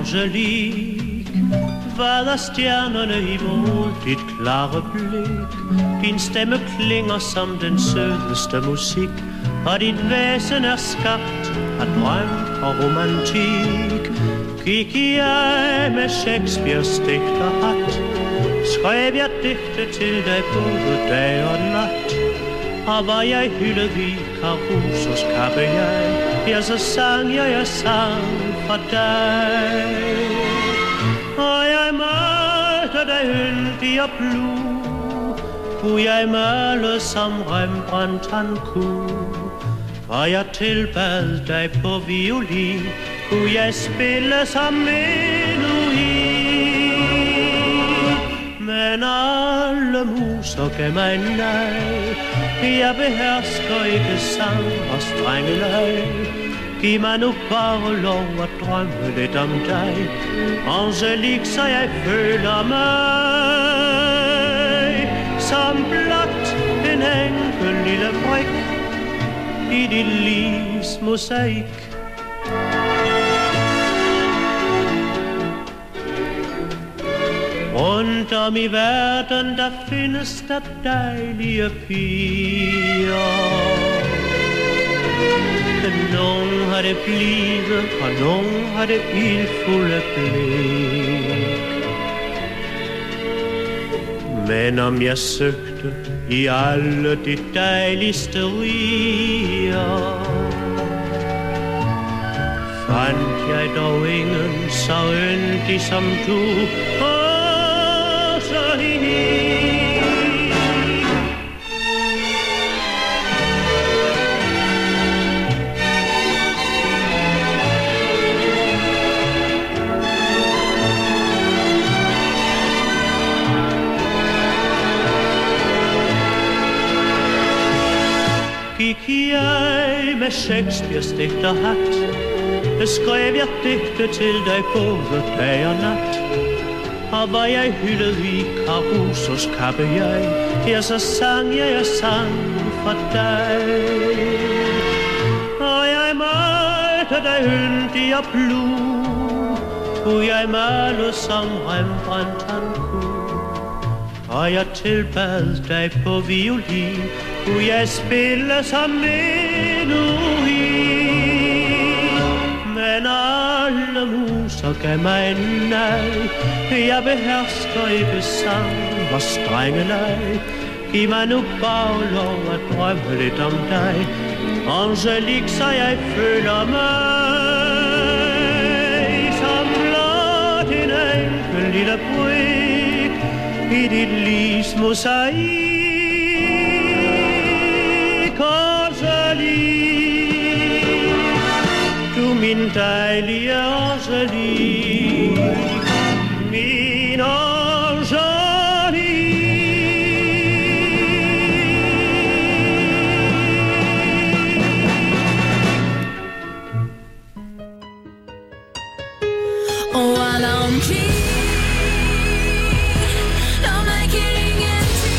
Angelique, hvad er stjernerne imod dit klare blik? Din stemme klinger som den sødeste musik, og dit væsen er skabt af drøm og romantik. Gik jeg med Shakespeares digterhat, skrev jeg digte til dig både dag og nat. Og var jeg hyldet i Carusos kappe ja, så sang jeg sang for dig. Og jeg malte dig yndig og blue, kunne jeg male som Rembrandt han kunne. Og jeg tilbad dig på violin, kunne jeg spille som menuhin. Men alle muser gav mig nej, jeg behersker ikke sang og strengeleg. Giv mig nu bare lov at drømme lidt om dig, Angelique, så jeg føler mig som blot en enkel lille brik i dit livs mosaik. Rundt om i verden, der findes der dejlige piger. Nogen har det blide, og nogen har det ildfulde blik. Men om jeg søgte i alle de dejligste riger, fandt jeg dog ingen så yndig som du. Gik jeg med Shakespeares digterhat, skrev jeg digte til dig både dag og nat. Og var jeg hyldet i Carusos kappe ja, så sang jeg sang for dig. Og jeg malte dig yndig og blue, kunne jeg male som Rembrandt han kunne. Og jeg tilbad dig på violin, kunne jeg spille som menuhin. Men alle muser gav mig nej, jeg behersker ikke sang og strengeleg. Giv mig nu bare lov at drømme lidt om dig, Angelique, så jeg føler mig som blot en enkel lille brik i dit livs mosaik. Du min dejlige Angelique, min Angelique. Och alla omkring, de märker ingenting.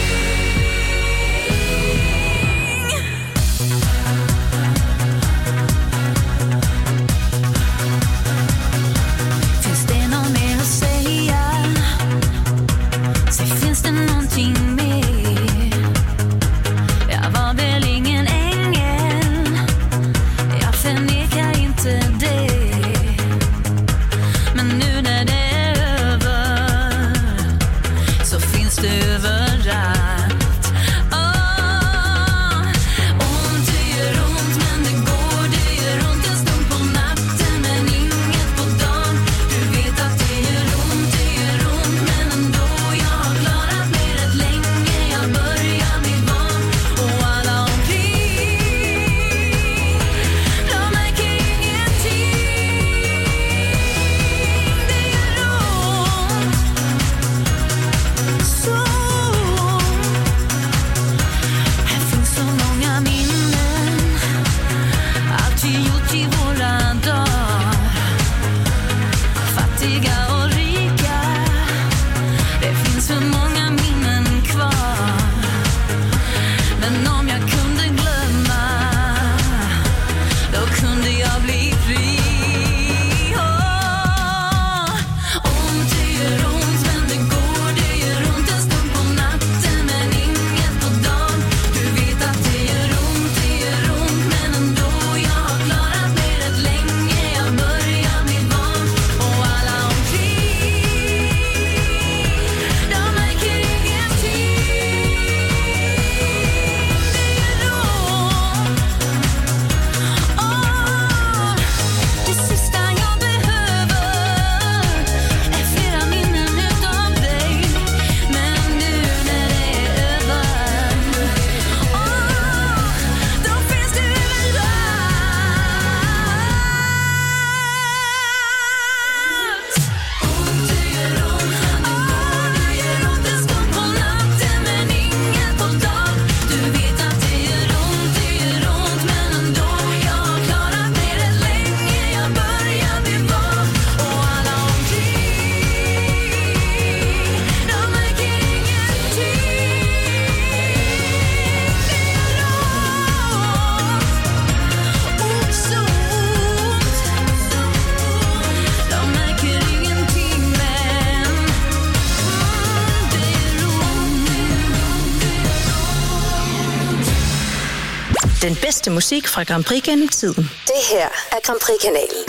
Den bedste musik fra Grand Prix gennem tiden. Det her er Grand Prix-kanalen.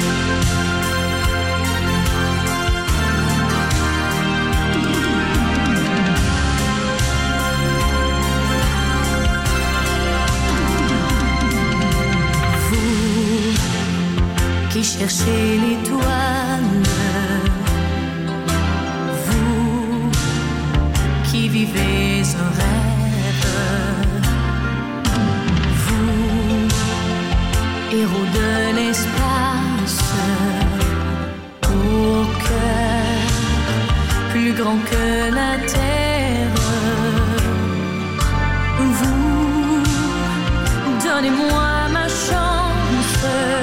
Qui cherchez l'étoile, vous qui vivez un rêve, vous, héros de l'espace, au cœur plus grand que la terre, vous, donnez-moi ma chance.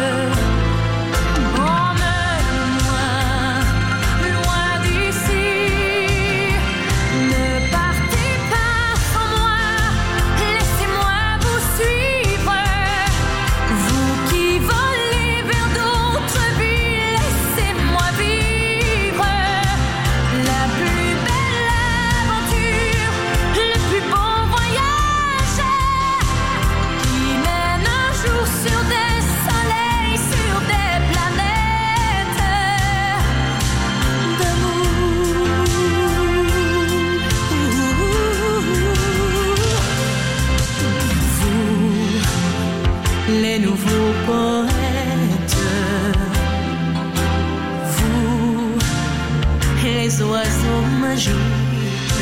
Les nouveaux poètes, vous, les oiseaux magiques,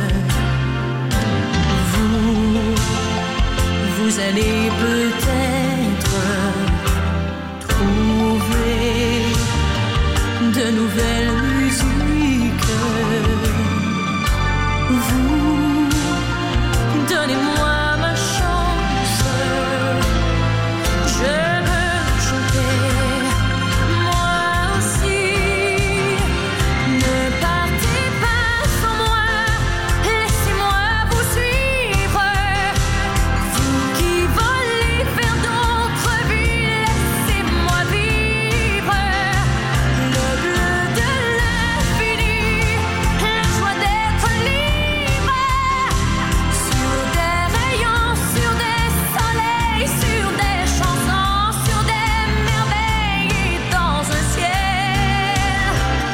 vous allez peut-être trouver de nouvelles musiques. Vous, donnez-moi ma chance. Je veux chanter, moi aussi. Ne partez pas sans moi, laissez-moi vous suivre. Vous qui volez vers d'autres vies, laissez-moi vivre. Le bleu de l'infini, la joie d'être libre. Sur des rayons, sur des soleils, sur des chansons, sur des merveilles et dans un ciel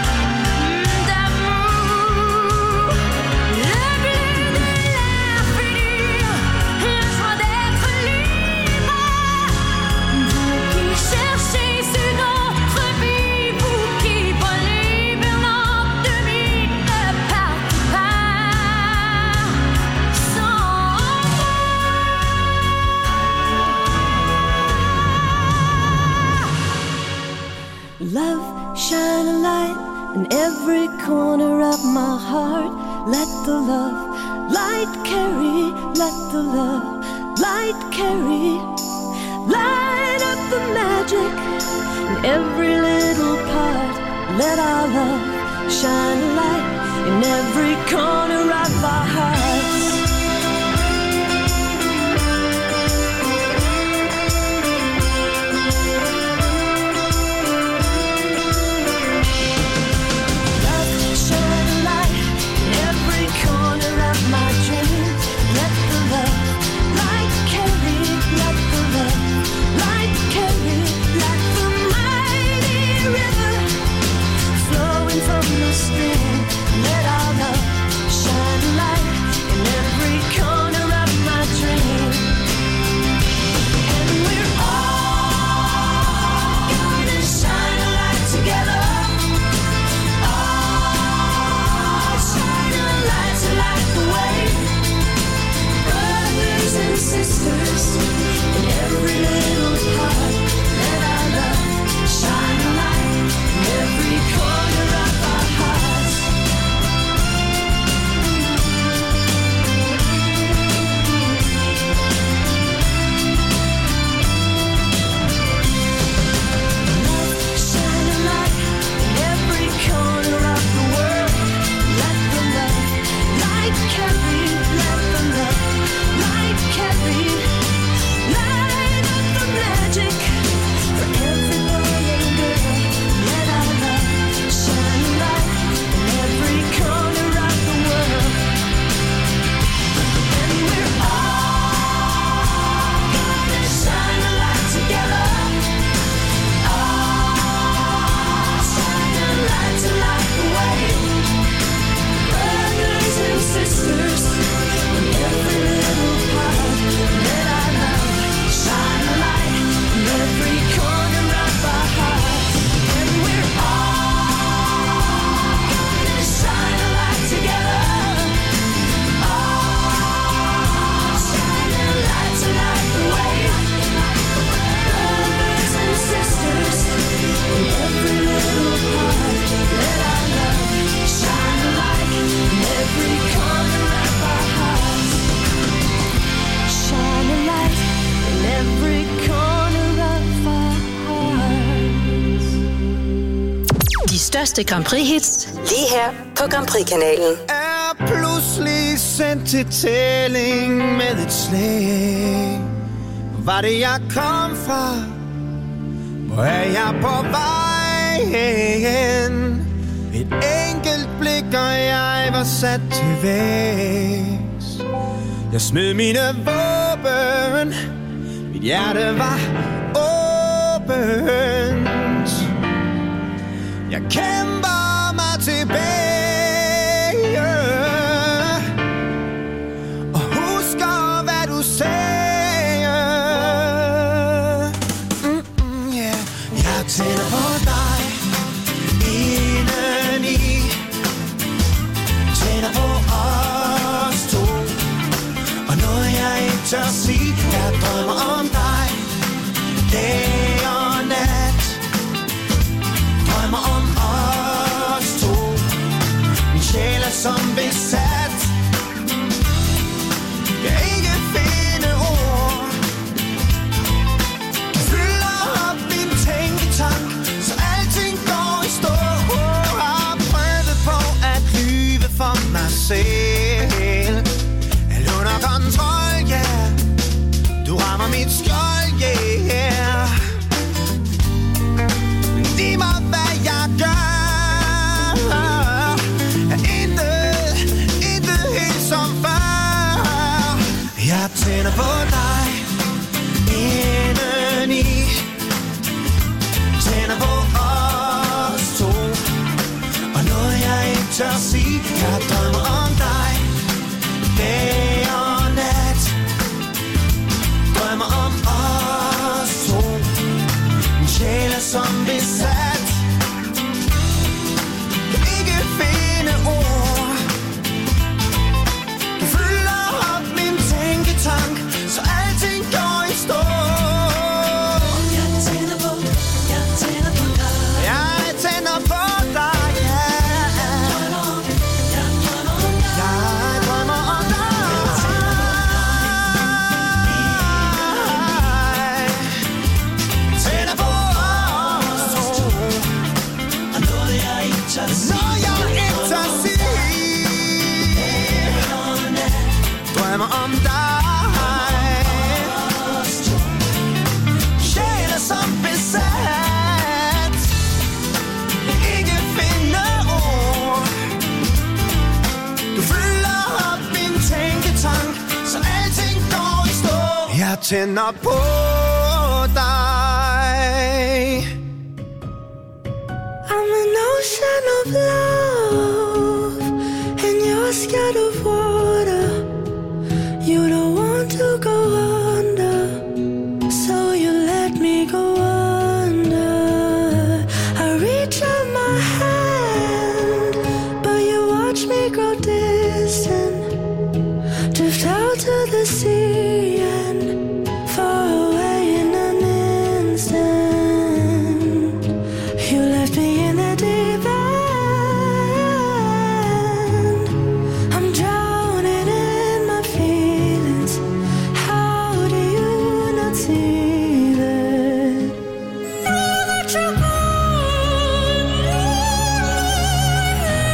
d'amour. Le bleu de l'infini, la joie d'être libre. Vous qui cherchez une autre vie, vous qui volez vers l'ennemi, ne partez pas sans moi. Love, shine a light in every corner of my heart. Let the love light carry, let the love light carry. Light up the magic in every little part. Let our love shine a light in every corner of our hearts. Love, shine a light in every corner of my dreams. Let the love light carry, let the love light carry. Like the mighty river flowing from the stream. Let our love shine a light in every corner of our hearts. De største Grand Prix-hits Lige her på Grand Prix-kanalen. Er pludselig sendt til tælling med et slag. Var det jeg kom fra? Hvor er jeg på vej hen? Et enkelt blik, og jeg var sat til vægs. Jeg smed mine våben. Mit hjerte var åbent. Jeg kæmper mig tilbage og husker, hvad du sagde. Yeah. Jeg tænder på dig indeni. Tænder på os to. Og noget jeg ikke tør sige. Jeg drømmer om dig dag og nat. Drømmer om os to. Min sjæl er som besat. Jeg ikke finde ord. Du fylder op min tænketank, så alting går i stå. Har prøvet på at lyve for mig selv. Er under kontrol, yeah. Du rammer mit skjold, yeah. Giv mig, hvad jeg gør. Er intet helt som før. Jeg tænder på dig indeni. Tænder på os to. Og noget jeg ikke tør sige. Jeg drømmer om dig dag og nat. Drømmer om os to. Min sjæl er som besat. Kan ikke finde ord. Du fylder op min tænketank, så alting går i stå. Jeg tænder på dig. Jeg tænder på dig, yeah. Jeg drømmer om dig. Tænder på os to. Og noget jeg ikke tør sige. Drømmer om dig. Sjæl er som besat. Ikke finde ord. Du fylder op min tænketank, så alting går i stå. Jeg tænder på dig. I'm an ocean of love, and you're scared of water. You don't want to go under, so you let me go under. I reach out my hand, but you watch me grow distant. Drift out to the sea and far away in an instant. You left me in the deep end. I'm drowning in my feelings. How do you not see that? That you're gone.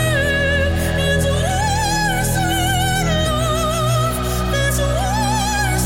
It's worse than love. It's worse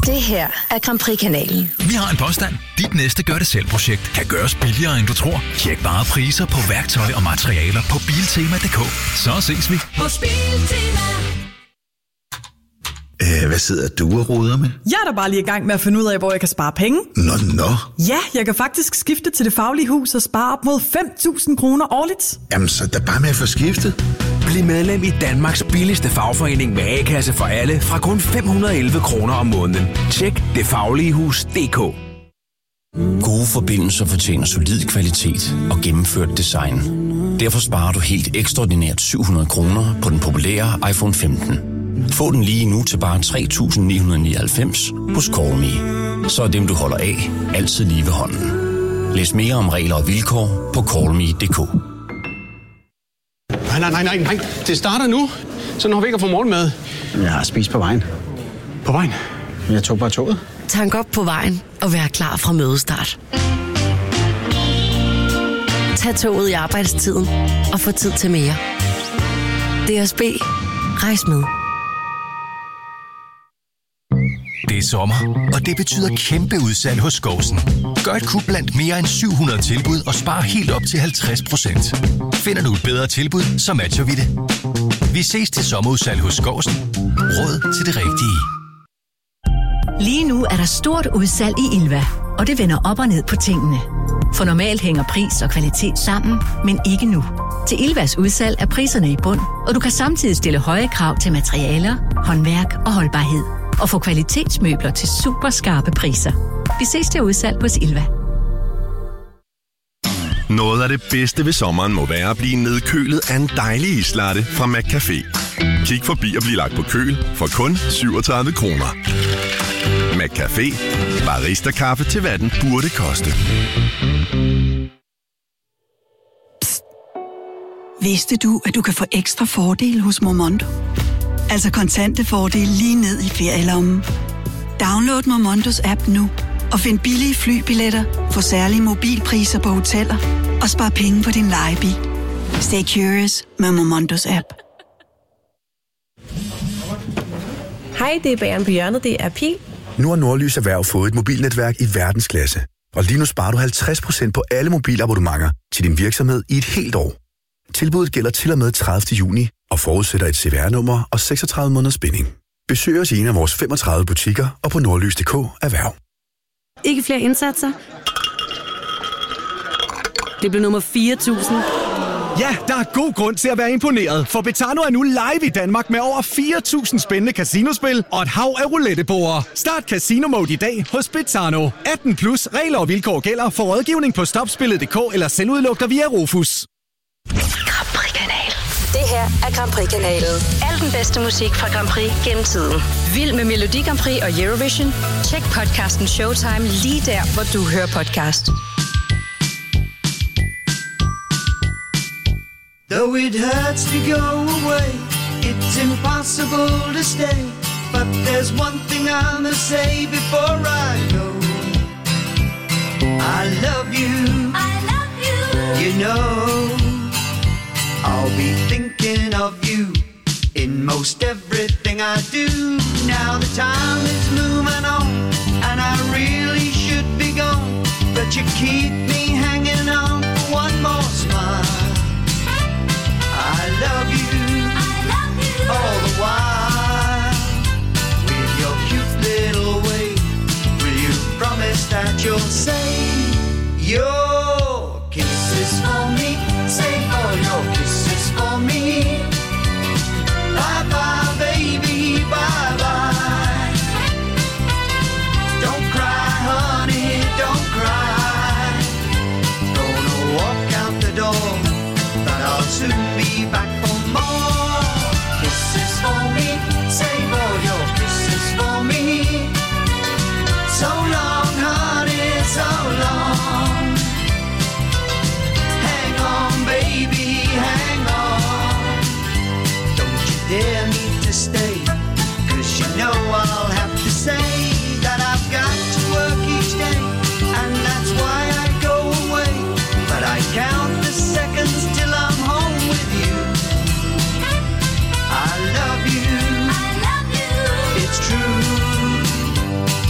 Det her er Grand Prix-kanalen. Vi har en påstand. Dit næste gør-det-selv-projekt kan gøres billigere, end du tror. Tjek bare priser på værktøj og materialer på Biltema.dk. Så ses vi. Hos Biltema. Hvad sidder du og roder med? Jeg er da bare lige i gang med at finde ud af, hvor jeg kan spare penge. Nå. Ja, jeg kan faktisk skifte til Det Faglige Hus og spare op mod 5.000 kroner årligt. Jamen, så er der bare med at få skiftet. Bliv medlem i Danmarks billigste fagforening med A-kasse for alle fra kun 511 kroner om måneden. Tjek detfagligehus.dk. Gode forbindelser fortjener solid kvalitet og gennemført design. Derfor sparer du helt ekstraordinært 700 kroner på den populære iPhone 15. Få den lige nu til bare 3.999 hos CallMe. Så er dem, du holder af, altid lige ved hånden. Læs mere om regler og vilkår på callme.dk. Nej. Det starter nu. Så når vi ikke at få morgenmad. Jeg har spist på vejen. På vejen? Jeg tog bare toget. Tank op på vejen og vær klar fra mødestart. Tag toget i arbejdstiden og få tid til mere. DSB. Rejs med. Det er sommer, og det betyder kæmpe udsalg hos Skovsen. Gør et kub blandt mere end 700 tilbud og spar helt op til 50%. Finder du et bedre tilbud, så matcher vi det. Vi ses til sommerudsalg hos Skovsen. Råd til det rigtige. Lige nu er der stort udsalg i Ilva, og det vender op og ned på tingene. For normalt hænger pris og kvalitet sammen, men ikke nu. Til Ilvas udsalg er priserne i bund, og du kan samtidig stille høje krav til materialer, håndværk og holdbarhed. Og få kvalitetsmøbler til super skarpe priser. Vi ses til udsalg hos Ilva. Noget af det bedste ved sommeren må være at blive nedkølet af en dejlig islatte fra McCafé. Kig forbi og bliv lagt på køl for kun 37 kroner. McCafé. Barista-kaffe til hvad den burde koste. Psst. Vidste du, at du kan få ekstra fordele hos Momondo? Altså kontante fordele lige ned i ferielommen. Download Momondos app nu og find billige flybilletter, få særlige mobilpriser på hoteller og spar penge på din lejebil. Stay curious med Momondos app. Hej, det er Bageren på hjørnet. Det er Pil. Nu har Nordlys Erhverv fået et mobilnetværk i verdensklasse. Og lige nu sparer du 50% på alle mobilabonnementer til din virksomhed i et helt år. Tilbuddet gælder til og med 30. juni og forudsætter et CVR-nummer og 36 måneders binding. Besøg os i en af vores 35 butikker og på nordlys.dk Erhverv. Ikke flere indsatser? Det blev nummer 4.000. Ja, der er god grund til at være imponeret, for Betano er nu live i Danmark med over 4.000 spændende casinospil og et hav af rouletteborde. Start Casino Mode i dag hos Betano. 18 plus regler og vilkår gælder for rådgivning på stopspillet.dk eller selvudlugter via Rufus. Grand Prix-kanal. Det her er Grand Prix-kanalen. Al den bedste musik fra Grand Prix gennem tiden. Vild med Melodi Grand Prix og Eurovision? Tjek podcasten Showtime lige der, hvor du hører podcast. Though it hurts to go away, it's impossible to stay. But there's one thing I must say before I go. I love you. I love you. You know, I'll be thinking of you in most everything I do. Now the time is moving on, and I really should be gone. But you keep me hanging on for one more smile. I love you, all the while. With your cute little way, will you promise that you'll say your kisses for me? Say all your kisses for me. Bye bye baby, bye bye. Don't cry honey, don't cry. Gonna walk out the door, but I'll soon be back for more kisses for me. Save all your kisses for me. So long, honey, so long. Hang on, baby, hang on. Don't you dare me to stay, 'cause you know I'll have to say that I've got to work each day, and that's why I go away. But I count the seconds till I'm home with you. I love you. I love you. It's true.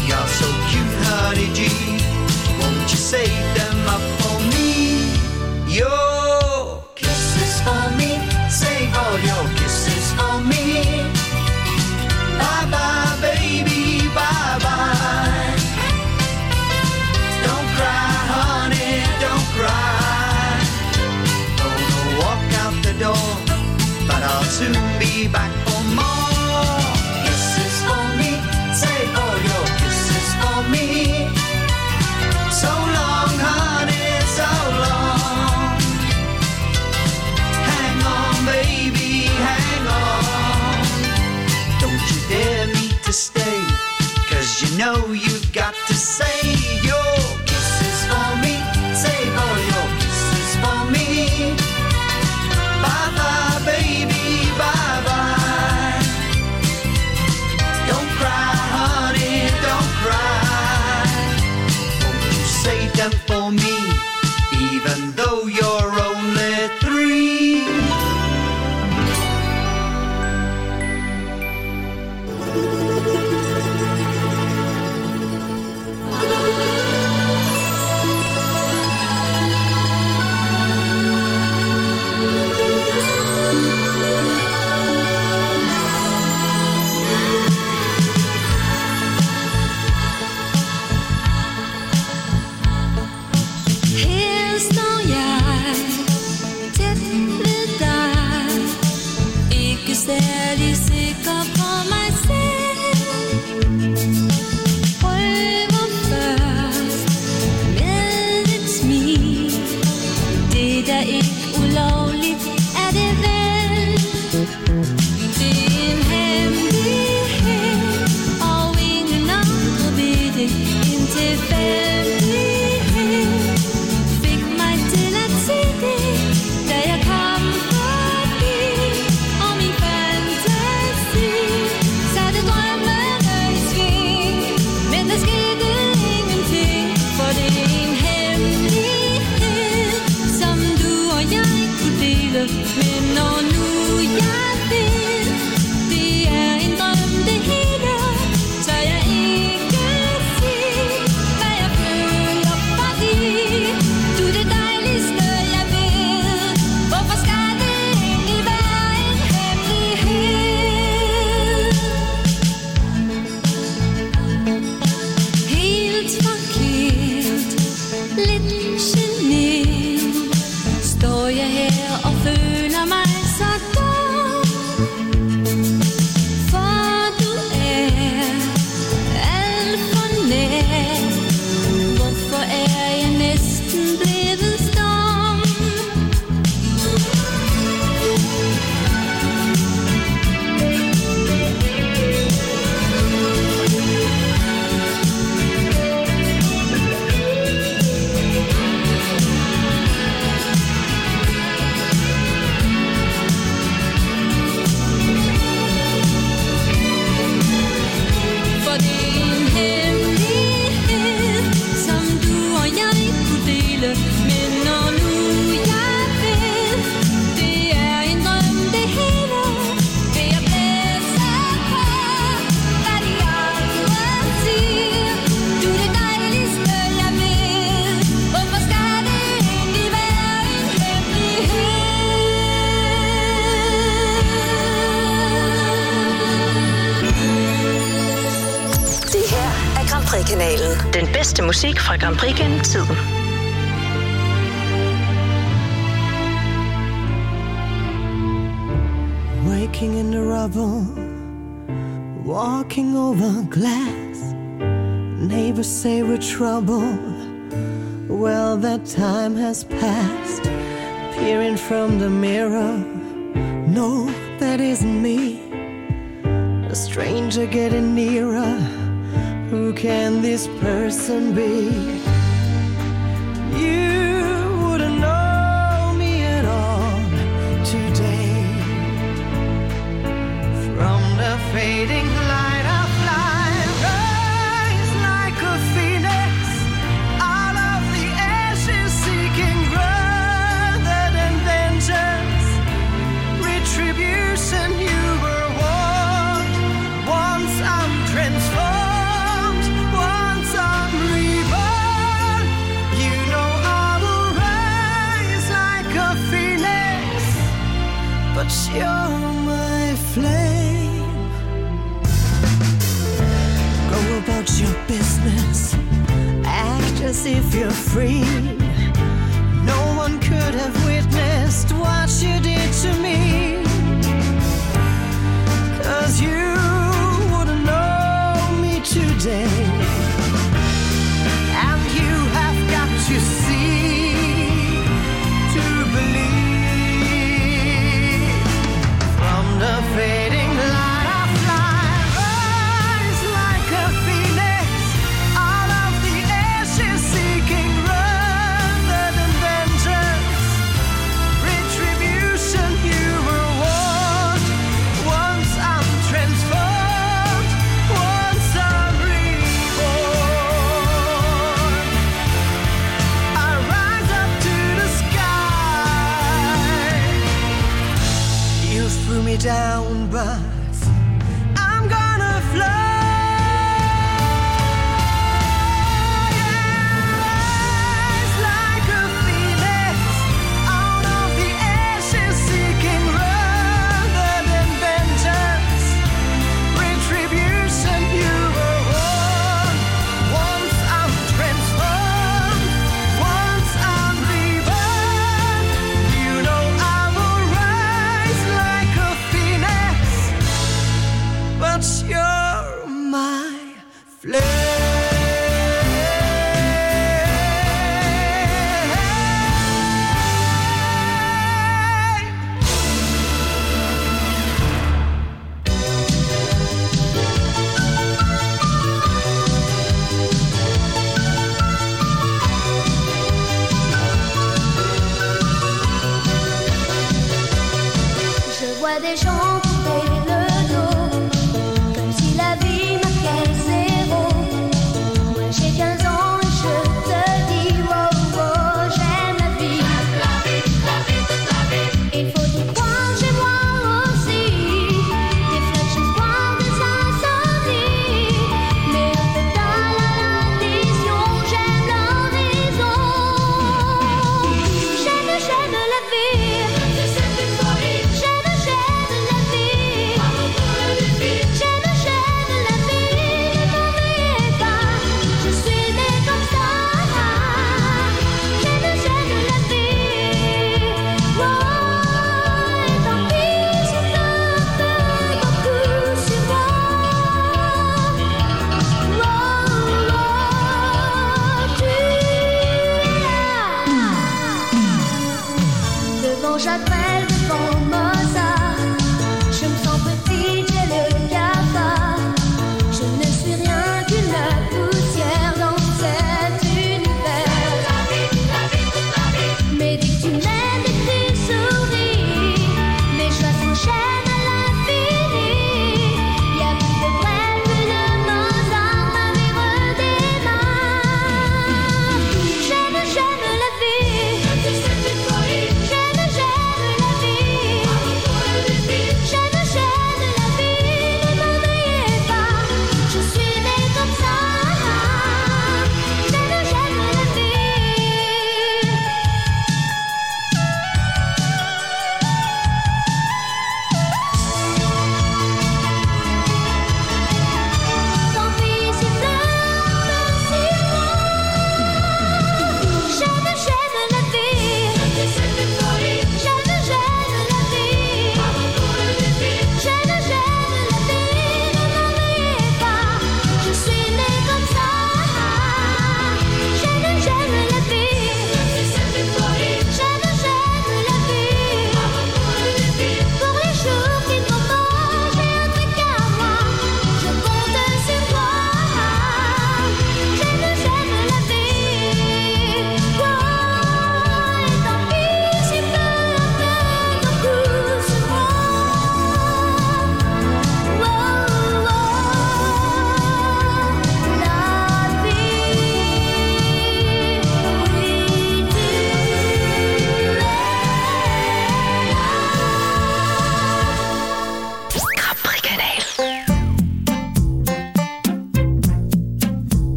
got to say your kisses for me. Save all your kisses for me. Bye bye, baby, bye bye. Don't cry, honey, don't cry. Won't you save them for me, even though you're only 3? Her står jeg tæt ved dig, ikke særlig sikker på mig selv. Prøver først med et smil, det der ikke ulovligt, er det vel. Det er en hemmelighed, og ingen andre ved det, en tilfældighed fik mig til at se det, da jeg kom forbi, og min fantasi satte drømmene i sving. Men der skete ingenting, for det er en hemmelighed, som du og jeg kunne dele. Men når nu jeg ved, det er en drøm det hele, tør jeg ikke sige, hvad jeg føler, fordi du er det dejligste jeg ved. Hvorfor skal det egentlig være en hemmelighed? Helt forkert, lidt genert, står jeg her og føler mig så dum. For du er alt for nær. Hvorfor er jeg næsten blevet stum? For det er en hemmelighed, som du og jeg kunne dele. Men når nu jeg ved, det er en drøm det hele, vil jeg blæse på, hvad de andre siger. Du er det dejligste jeg ved. Hvorfor skal det egentlig være en hemmelighed? Det her er Grand Prix-kanalen. Den bedste musik fra Grand Prix gennem tiden. Waking in the rubble, walking over glass. Neighbors say we're trouble. Well, that time has passed. Peering from the mirror, no, that isn't me. A stranger getting nearer. Who can this person be? You wouldn't know me at all today. From the fading light of life, rise like a phoenix out of the ashes, seeking rather than vengeance, retribution. You were warned. Once I'm transformed, once I'm reborn. You know I will rise like a phoenix, but you're my flame. Go about your business, act as if you're free. No one could have witnessed what you did to me. 'Cause you wouldn't know me today. And you have got to see to believe. From the fading light of life, rise like a phoenix out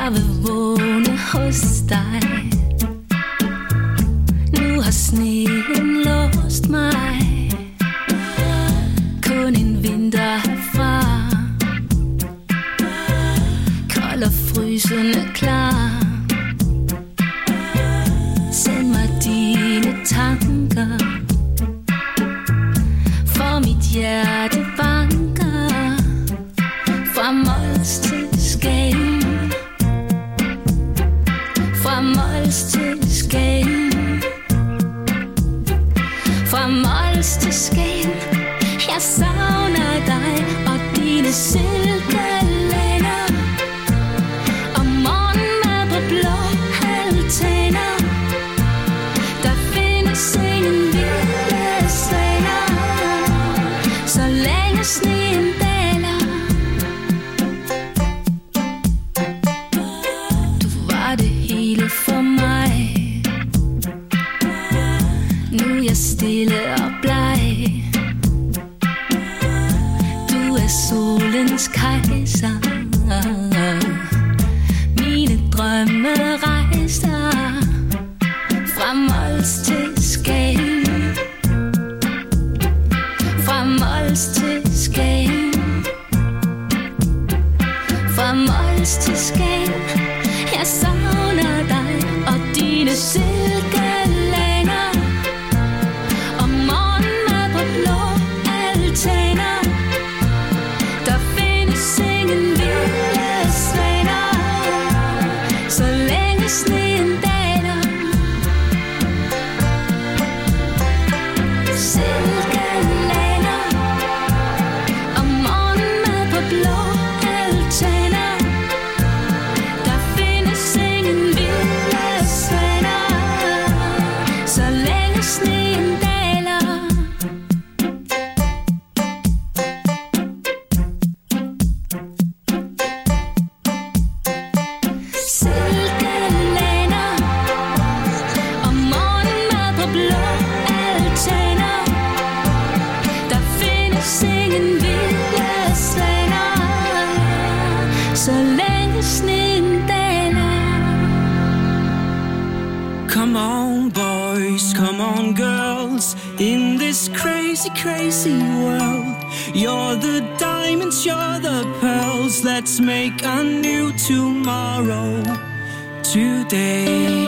Jeg vil vågne hos dig. Nu har sneen låst mig. Kun en vinter herfra. Kold og frysende klar. Send mig dine tanker. For mit hjerte banker. Fra Mols til Skagen. Fra Mols til Skagen. Fra Mols til Skagen. Jeg savner dig og dine silkelænder. Og morgenmad på blå altaner. Der findes ingen vilde svaner. Så længe sneen daler. Du var det hele for mig. Nu er jeg stille og bleg. Du er solens kejser. Mine drømme rejser. Fra Mols til Skagen. Fra Mols til Skagen. Fra Mols til Skagen. Jeg savner dig og dine silkelænder. Og morgenmad på blå altaner. Der findes ingen vilde svaner. Så længe sneen daler. Silkelænder. Og morgenmad på blå altaner. Der findes ingen vilde svaner. Så længe sneen daler. Silkelænder. Og morgenmad på blå altaner. Der findes ingen vilde svaner. Så længe sneen daler. Come on, boys, come on, girls. In this crazy, crazy world, you're the diamonds, you're the pearls. Let's make a new tomorrow today.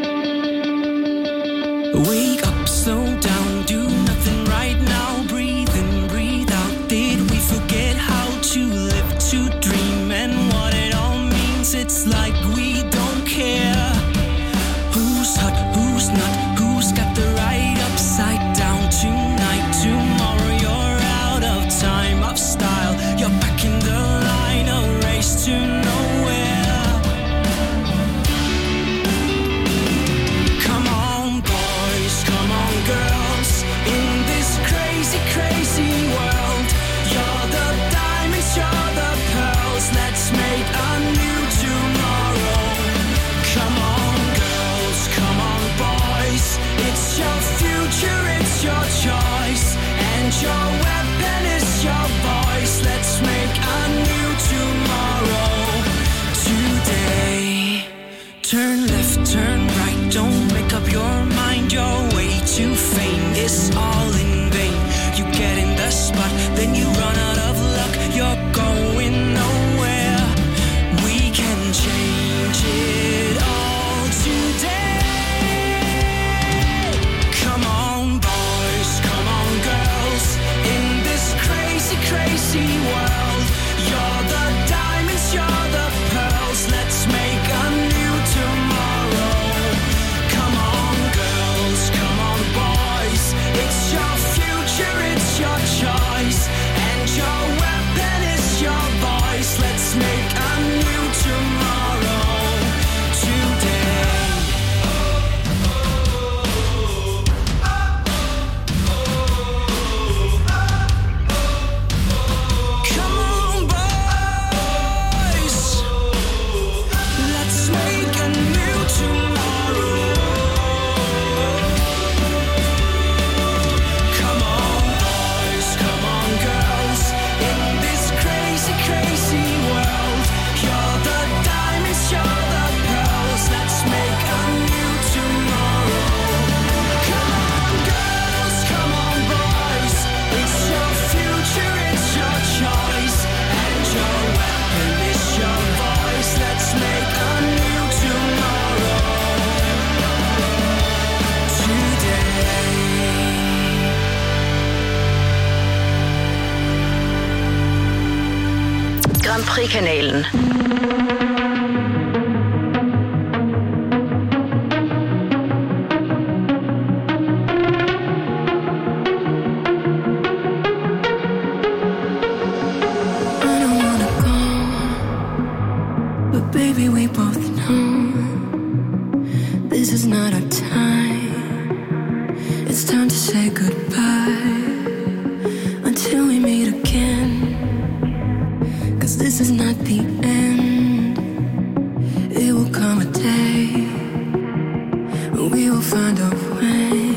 Wake up, slow down, do nothing right now. Breathe in, breathe out. Did we forget how to live, to dream, and what it all means? It's like we don't care. Who's hot, who's not, who's got the right upside down tonight, tomorrow you're out of time, of style. You're back in the line, a race to nowhere. Come on, boys, come on, girls. In this crazy, crazy world, you're the diamonds, you're the pearls. Let's make a new tomorrow. Come on, girls, come on, boys. It's your future, it's your choice. And your weapon is your voice. Let's make a new tomorrow today. Turn left, turn right, don't make up your mind. Your way to fame is all in vain. You get in the spot, then you run out of luck. You're going nowhere. We can change it all today. Come on, boys, come on, girls. In this crazy, crazy world, you're the diamonds, you're the pearls. Let's make a new tomorrow. Come on, girls, come on, boys. It's your future, it's your choice. And Prix-kanalen. Baby, we both know this is not our time. It's time to say goodbye until we meet again. 'Cause this is not the end. It will come a day when we will find a way.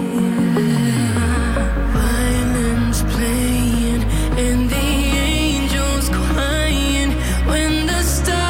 Violins playing and the angels crying when the stars.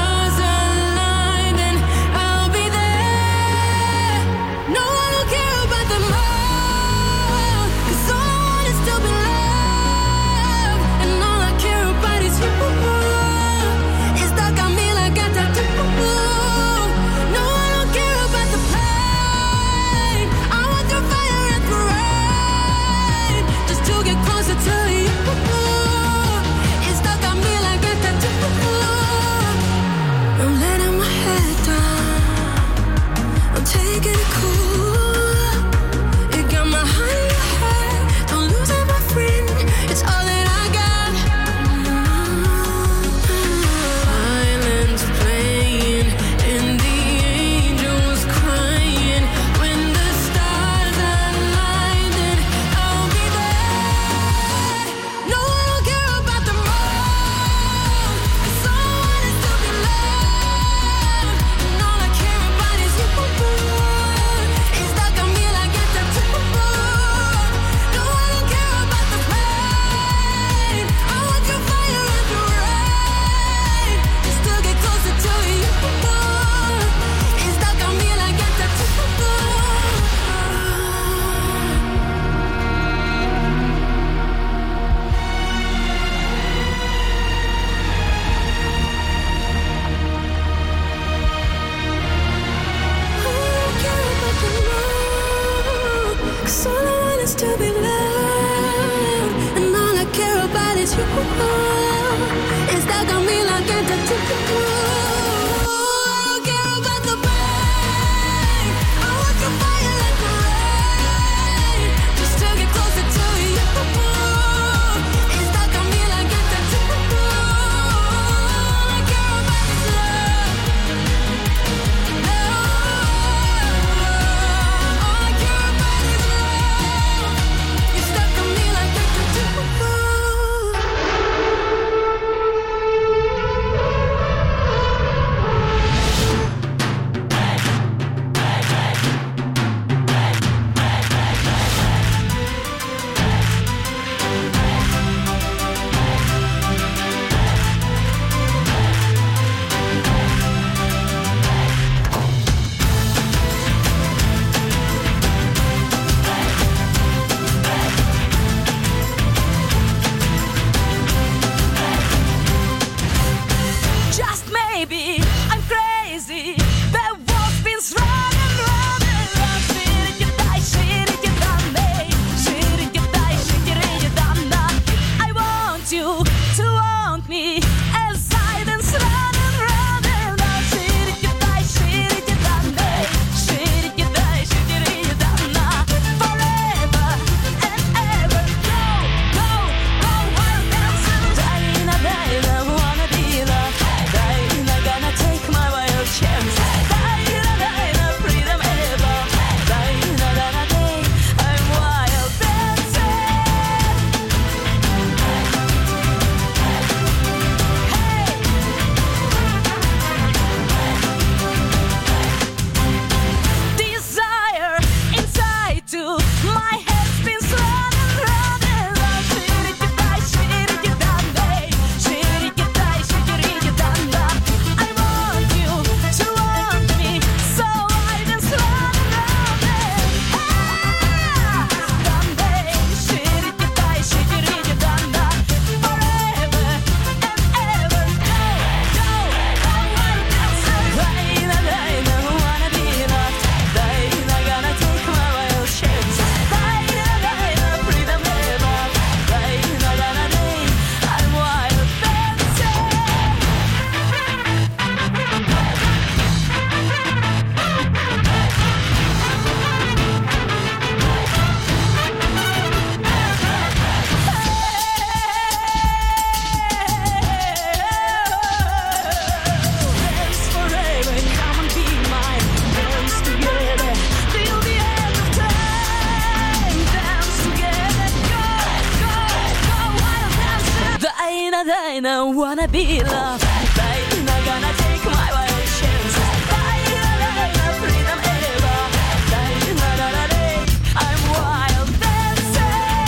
kinda wanna be loved. Baby, not gonna take my wild chances. Baby, no freedom ever. Baby, another day, I'm wild dancing.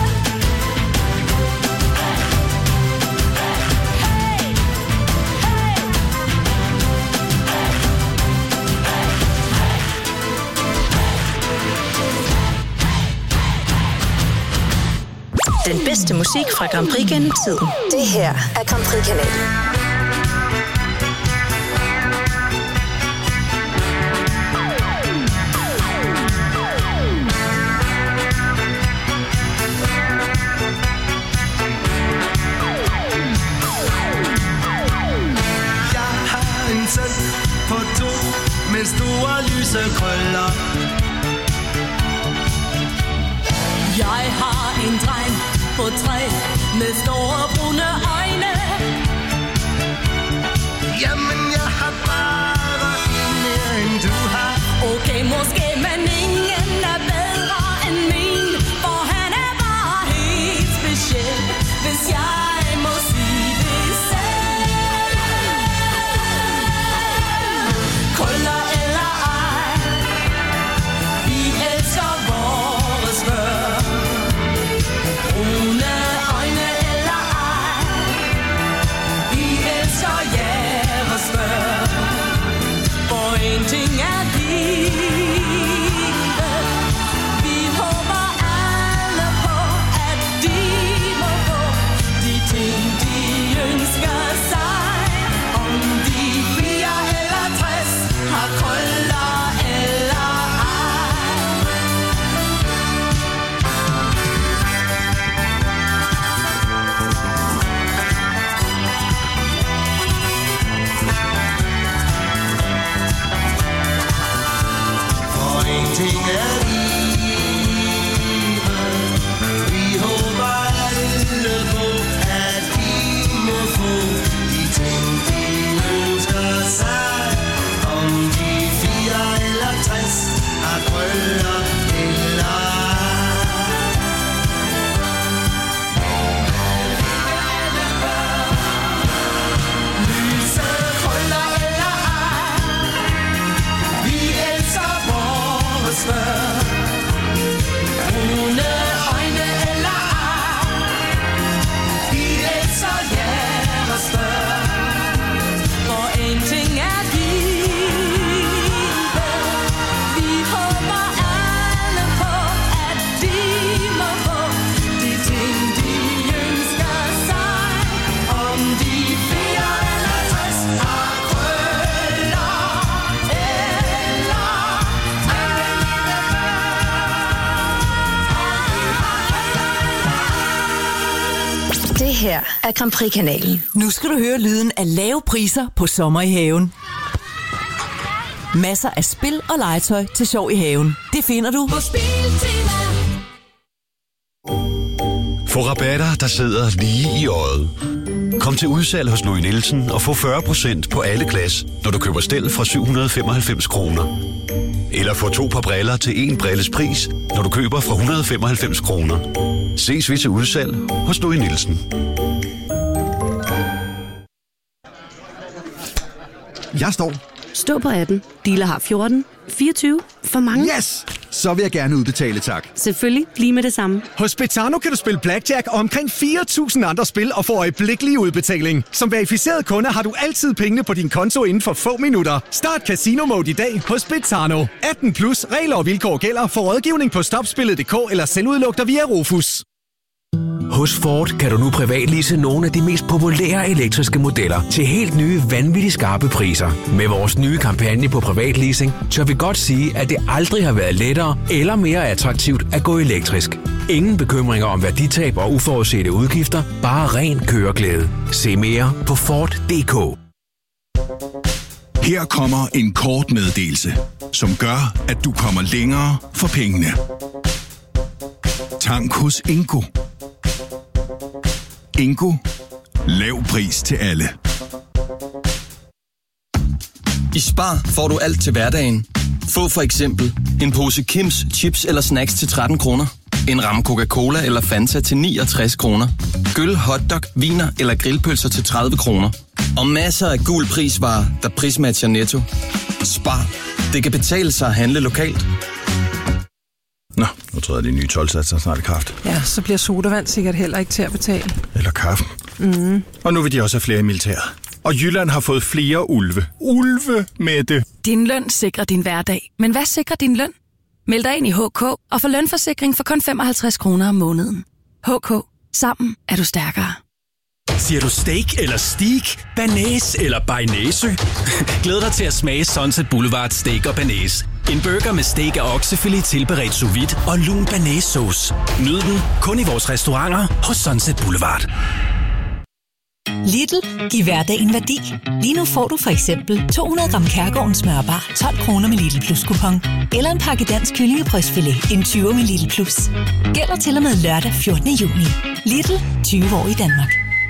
Hey, Den bedste musik fra Grand Prix gennem tiden. Det her er Grand Prix-kanalen. Jeg har en søn på 2 med store lyse krøller. Jeg har en dreng på 3 med store brune øjne. Jamen, jeg har bare en mere end du har. Okay, måske, men ingen er bedre end min, for han er bare helt speciel, hvis jeg må sige det selv. Krøller eller ej, vi elsker vores børn. Brune øjne eller ej, vi elsker jeres børn. For en ting er livet, vi håber alle på, at de må få de ting, de ønsker sig. Om de 4 eller 60 har krøller eller ej. For en ting er livet, vi håber alle på, at de må få de ting, de ønsker sig. Om de 4 eller 60 har krøller eller ej. Lyse krøller eller ej, vi elsker vores børn. Brune øjne eller ej, vi elsker jeres børn. For en ting er livet, vi håber alle på, at de må få de ting, de ønsker sig. Om de 4 eller 60 har krøller eller Det her er Grand Prix-kanalen. Nu skal du høre lyden af lave priser på sommer i haven. Masser af spil og legetøj til sjov i haven. Det finder du på Spiltema. Få rabatter, der sidder lige i øjet. Kom til udsalg hos Louis Nielsen og få 40% på alle glas, når du køber stel fra 795 kroner. Eller få 2 par briller til 1 brilles pris, når du køber fra 195 kroner. Ses vi til udsalg hos Louis Nielsen. Jeg står. Stå på 18. Dealer har 14. 24. For mange. Yes! Så vil jeg gerne udbetale, tak. Selvfølgelig. Lige med det samme. Hos Betano kan du spille blackjack og omkring 4.000 andre spil og få øjeblikkelig udbetaling. Som verificeret kunde har du altid pengene på din konto inden for få minutter. Start Casino Mode i dag hos Betano. 18 plus regler og vilkår gælder for rådgivning på stopspillet.dk eller selvudluk dig via Rufus. Hos Ford kan du nu privatlease nogle af de mest populære elektriske modeller til helt nye, vanvittigt skarpe priser. Med vores nye kampagne på privatleasing, tør vi godt sige, at det aldrig har været lettere eller mere attraktivt at gå elektrisk. Ingen bekymringer om værditab og uforudsete udgifter, bare ren køreglæde. Se mere på Ford.dk. Her kommer en kort meddelelse, som gør, at du kommer længere for pengene. Tank hos Ingo. Ingo. Lav pris til alle. I Spar får du alt til hverdagen. Få for eksempel en pose Kims chips eller snacks til 13 kroner. En ramme Coca-Cola eller Fanta til 69 kroner. Gyll, hotdog, viner eller grillpølser til 30 kroner. Og masser af gul prisvarer, der prismatcher Netto. Spar. Det kan betale sig at handle lokalt. Nå, nu tror jeg, de nye 12-satser snart i kraft. Ja, så bliver sodavand sikkert heller ikke til at betale. Eller kaffen. Og nu vil de også have flere i militæret. Og Jylland har fået flere ulve. Ulve, Mette! Din løn sikrer din hverdag. Men hvad sikrer din løn? Meld dig ind i HK og få lønforsikring for kun 55 kroner om måneden. HK. Sammen er du stærkere. Siger du steak eller steak, banæs eller bearnaise? Glæd dig til at smage Sunset Boulevard Steak og Banæs. En burger med steak og oksefilet tilberedt sous vide og lun banæssauce. Nyd den kun i vores restauranter hos Sunset Boulevard. Lidl. Giv hverdagen værdi. Lige nu får du for eksempel 200 gram Kærgårdens smørbar 12 kroner med Lidl Plus kupon. Eller en pakke dansk kyllingebrystfilet en 20 med Lidl Plus. Gælder til og med lørdag 14. juni. Lidl. 20 år i Danmark.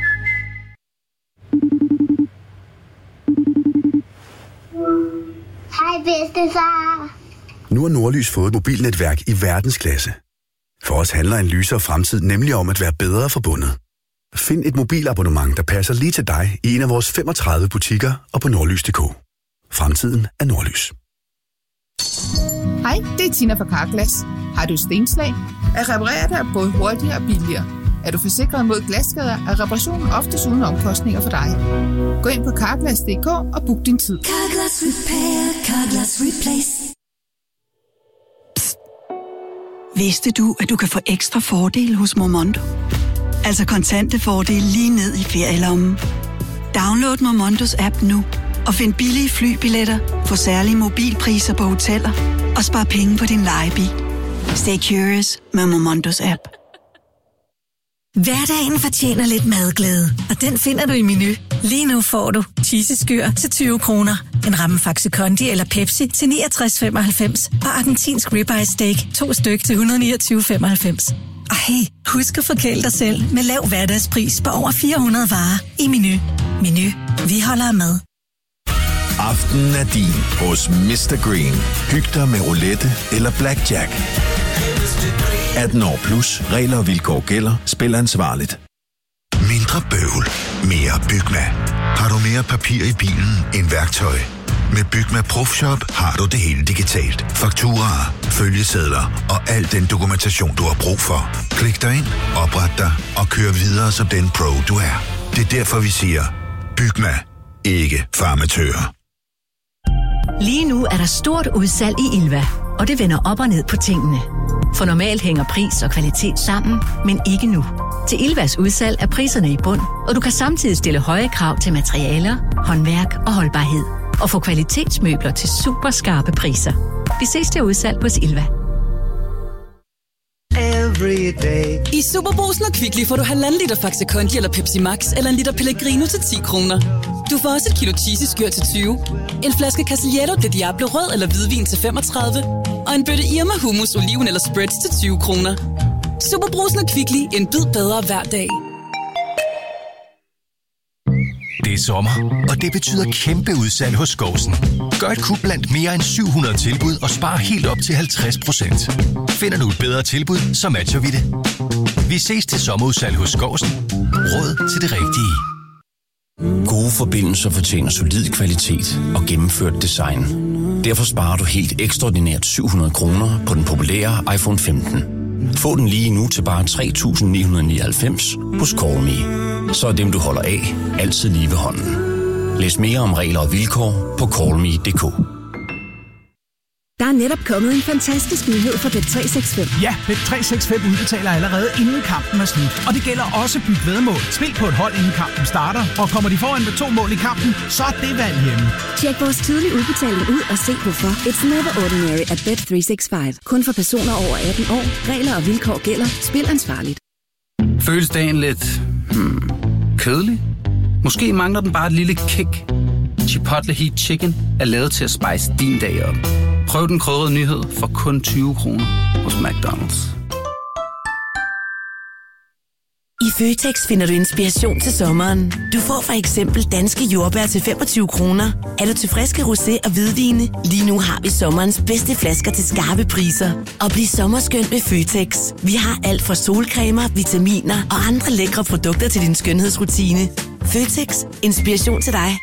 Hej bedstefar. Nu har Nordlys fået et mobilnetværk i verdensklasse. For os handler en lysere fremtid nemlig om at være bedre forbundet. Find et mobilabonnement, der passer lige til dig i en af vores 35 butikker og på nordlys.dk. Fremtiden er Nordlys. Hej, det er Tina fra Carglass. Har du stenslag? At reparere dig både hurtigere og billigere. Er du forsikret mod glasskader, er reparationen oftest uden omkostninger for dig. Gå ind på Carglass.dk og book din tid. Carglass Repair, Carglass Replace. Psst. Vidste du, at du kan få ekstra fordele hos Momondo? Altså kontante fordele lige ned i ferielommen. Download Momondos app nu og find billige flybilletter, få særlige mobilpriser på hoteller og spar penge på din lejebil. Stay curious med Momondos app. Hverdagen fortjener lidt madglæde, og den finder du i Menu. Lige nu får du cheeseskyr til 20 kroner, en ramme Faxe Kondi eller Pepsi til 69,95 og argentinsk ribeye steak 2 styk til 129,95. Og hey, husk at forkæle dig selv med lav hverdagspris på over 400 varer i Menu. Menu. Vi holder med. Aftenen er din hos Mr. Green. Hyg dig med roulette eller blackjack. 18 år plus. Regler og vilkår gælder. Spil ansvarligt. Mindre bøvl. Mere Bygma. Har du mere papir i bilen end værktøj? Med Bygma Profshop har du det hele digitalt. Fakturaer, følgesedler og al den dokumentation, du har brug for. Klik dig ind, opret dig og kør videre som den pro, du er. Det er derfor, vi siger, Bygma. Ikke farmatører. Lige nu er der stort udsalg i Ilva, og det vender op og ned på tingene. For normalt hænger pris og kvalitet sammen, men ikke nu. Til Ilvas udsalg er priserne i bund, og du kan samtidig stille høje krav til materialer, håndværk og holdbarhed. Og få kvalitetsmøbler til super skarpe priser. Vi ses til udsalg hos Ilva. I Superbrugsen og Kvickly får du 1,5 liter Faxe Kondi eller Pepsi Max eller en liter Pellegrino til 10 kroner. Du får også et kilo cheeseskyr til 20, en flaske Casiello de Diablo rød eller hvidvin til 35 og en bøtte Irma hummus, oliven eller spreads til 20 kroner. Superbrugsen og Kvickly. En bid bedre hver dag. Det er sommer, og det betyder kæmpe udsalg hos Skousen. Gør et kub blandt mere end 700 tilbud og spar helt op til 50%. Finder du et bedre tilbud, så matcher vi det. Vi ses til sommerudsalg hos Skousen. Råd til det rigtige. Gode forbindelser fortjener solid kvalitet og gennemført design. Derfor sparer du helt ekstraordinært 700 kroner på den populære iPhone 15. Få den lige nu til bare 3.999 hos CallMe. Så er dem, du holder af, altid lige ved hånden. Læs mere om regler og vilkår på callme.dk. Der er netop kommet en fantastisk nyhed for Bet365. Ja, Bet365 udbetaler allerede inden kampen er slut. Og det gælder også Byg Væddemål. Spil på et hold inden kampen starter, og kommer de foran med 2 mål i kampen, så er det valg hjemme. Tjek vores tidlige udbetaling ud og se hvorfor. It's never ordinary at Bet365. Kun for personer over 18 år. Regler og vilkår gælder. Spil ansvarligt. Føles dagen lidt kedelig? Måske mangler den bare et lille kick. Chipotle Heat Chicken er lavet til at spice din dag op. Prøv den krydrede nyhed for kun 20 kroner hos McDonald's. I Føtex finder du inspiration til sommeren. Du får for eksempel danske jordbær til 25 kroner. Er du til friske rosé og hvidvine? Lige nu har vi sommerens bedste flasker til skarpe priser. Og bliv sommerskøn med Føtex. Vi har alt fra solcremer, vitaminer og andre lækre produkter til din skønhedsrutine. Føtex. Inspiration til dig.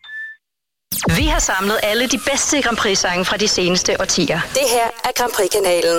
Vi har samlet alle de bedste Grand Prix-sange fra de seneste årtier. Det her er Grand Prix-kanalen.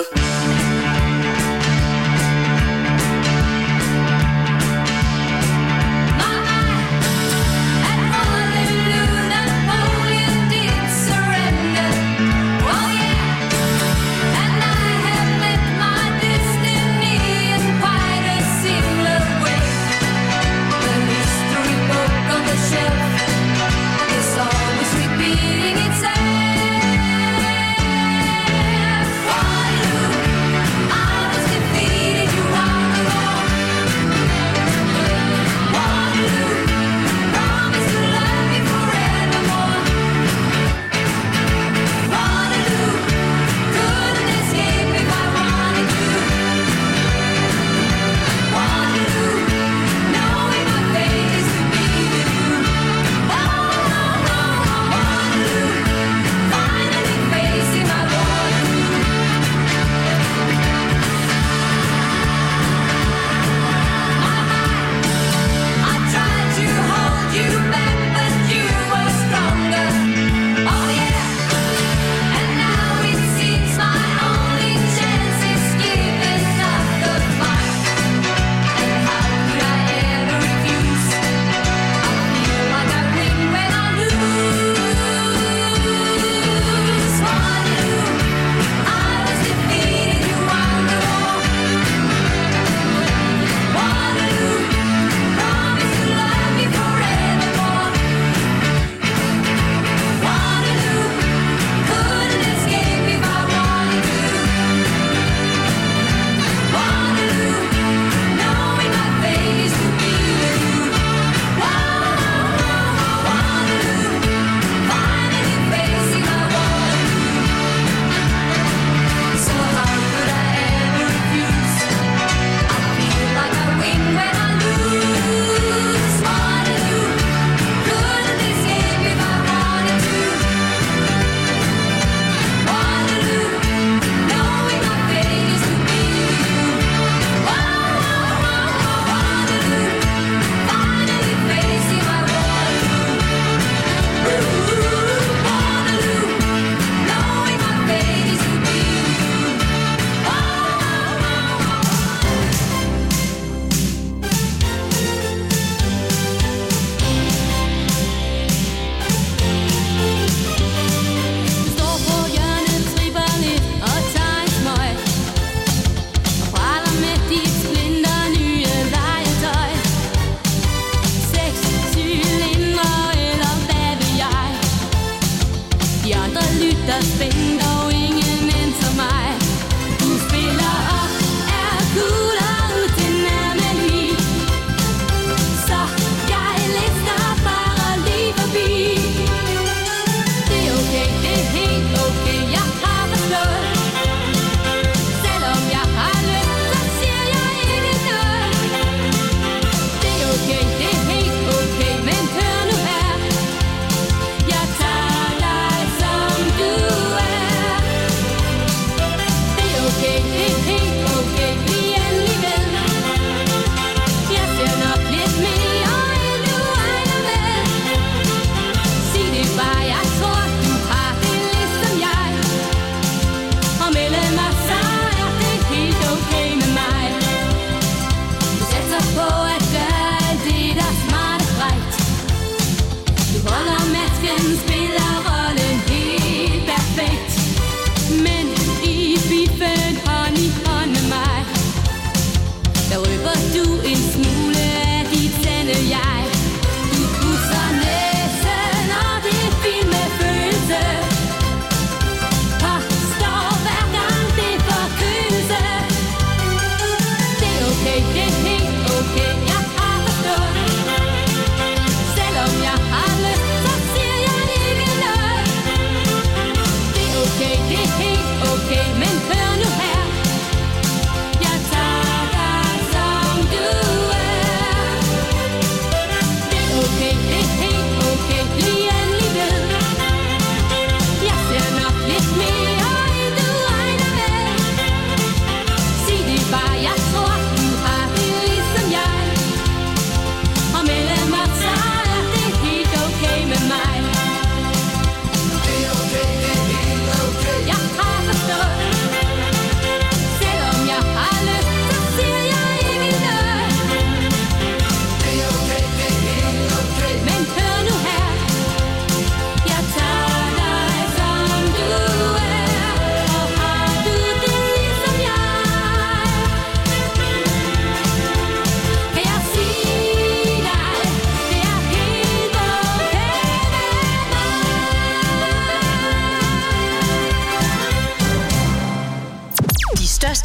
Jeg tager dig som du er.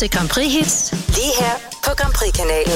bedste Grand Prix-hits, lige her på Grand Prix-kanalen.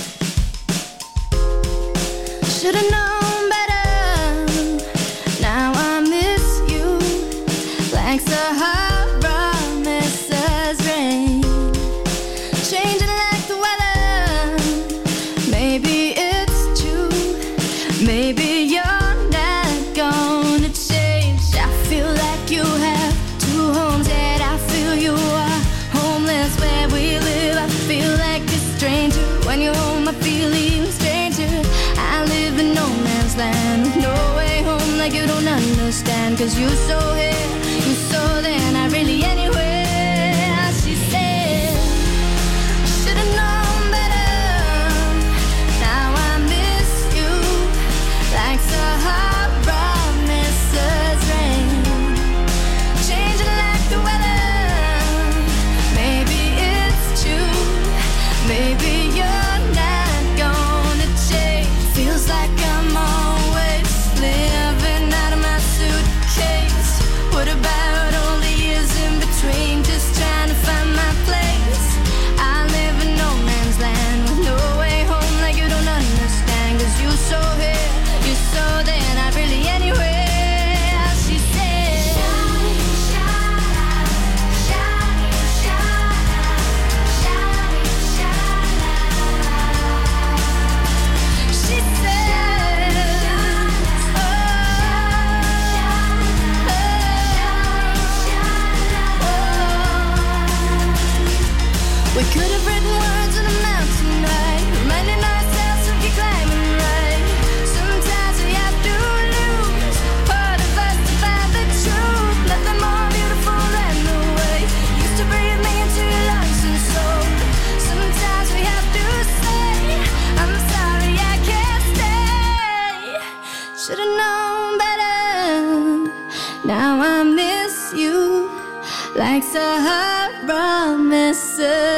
Should've known better. Now I miss you like Sahara misses rain, changing like the weather. Maybe it's true. Maybe you're not gonna change. I feel like you have two homes, yet I feel you are homeless where we live. I feel like a stranger when you're home. I feel even stranger. I live in no man's land with no way home, like you don't understand. Cause you're so here, you're so there, not really anywhere. She said, should've known better. Now I miss you like Sahara misses rain, changing like the weather. Maybe it's true. Maybe you're not gonna change. Feels like I'm always living out of my suitcase. What about all the years in between, just trying to find my place? I live in no man's land with no way home, like you don't understand. Cause you're so here, you're so there, not really anywhere. She said, she said, we could have written words on a mountain high, reminding ourselves to keep climbing right. Sometimes we have to lose part of us to find the truth. Nothing more beautiful than the way you used to breathe me into your lungs and soul. Sometimes we have to say, I'm sorry I can't stay. Should've known better. Now I miss you like Sahara misses